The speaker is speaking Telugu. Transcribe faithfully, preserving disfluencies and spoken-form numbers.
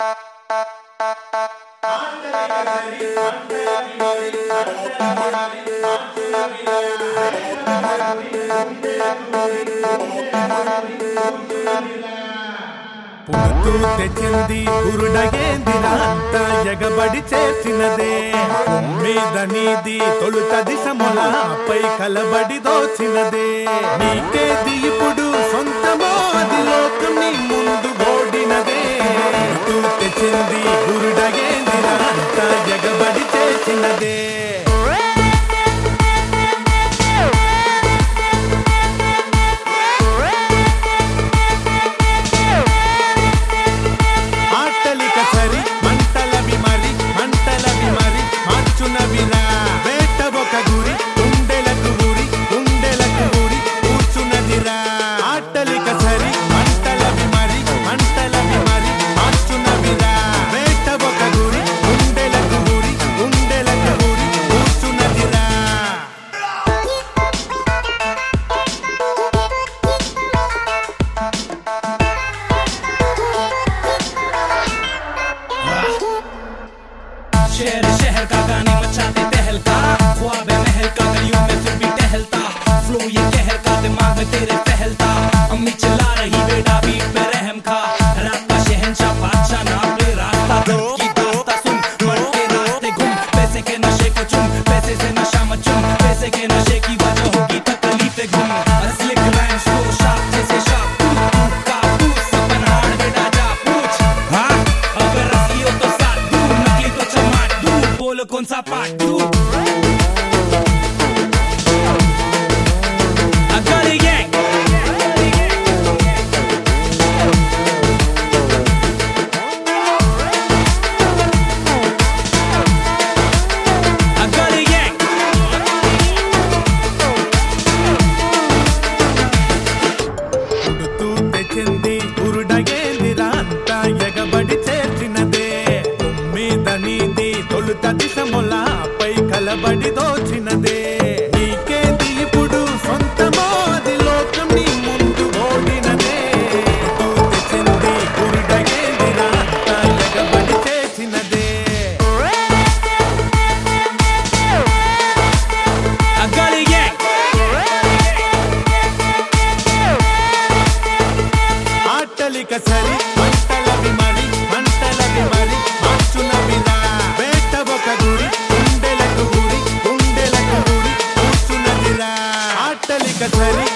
పుడుతూ తెచ్చింది గురుడగేందిరా అంతా ఎగబడి చేసినదే మీద నీది తొలుత దిశములపై కలబడి దోచినదే నీకేది ఇప్పుడు సొంతమో అది లోకం నీ ముందు ఓడినదే పుడుతూ తెచ్చింది గురుడగేందిరా అంతా ఎగబడి చేసినదే शहर शहर का गाने मचाते तहलका ख्वाब है महल का गलियों में फिर भी टहलता फ्लो ये कहर का दिमाग में तेरे फहलता अम्मी चिल्ला रही बेटा बीट पे रहम खा रात का शहंशाह बादशाह नाम ले रास्ता दर्द की दास्ता सुन मर के रास्ते घूम पैसे के नशे को चुम पैसे से नशा मत चुम पैसे के नशे की वजह होगी तकलीफें घूम असलिक रैम स्लो शार्प जैसे शार्प तू का तू सपन हार बेटा जा पूछ हाँ अगर असली हो तो साथ दूर नकली तो चमाट दूर बोलो कौन सा पार्ट टू ఎగబడి చేసినదే మీద నీది తొలుత దిశములపై కలబడి దోచినదే నీకేది ఇప్పుడు సొంతమో అది లోకం నీ ముందు ఓడినదే తెచ్చింది గురుడగేందిరా అంతా ఎగబడి చేసినదే ఆటలిక సరి Kachari